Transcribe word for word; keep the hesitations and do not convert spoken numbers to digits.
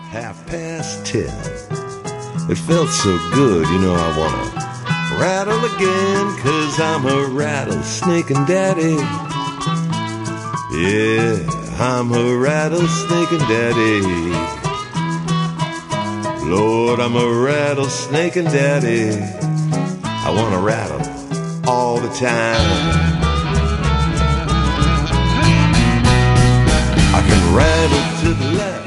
half past ten. It felt so good, you know, I wanna rattle again, 'cause I'm a rattlesnaking daddy. Yeah, I'm a rattlesnaking daddy. Lord, I'm a rattlesnaking daddy. I wanna rattle all the time. I can rattle to the left,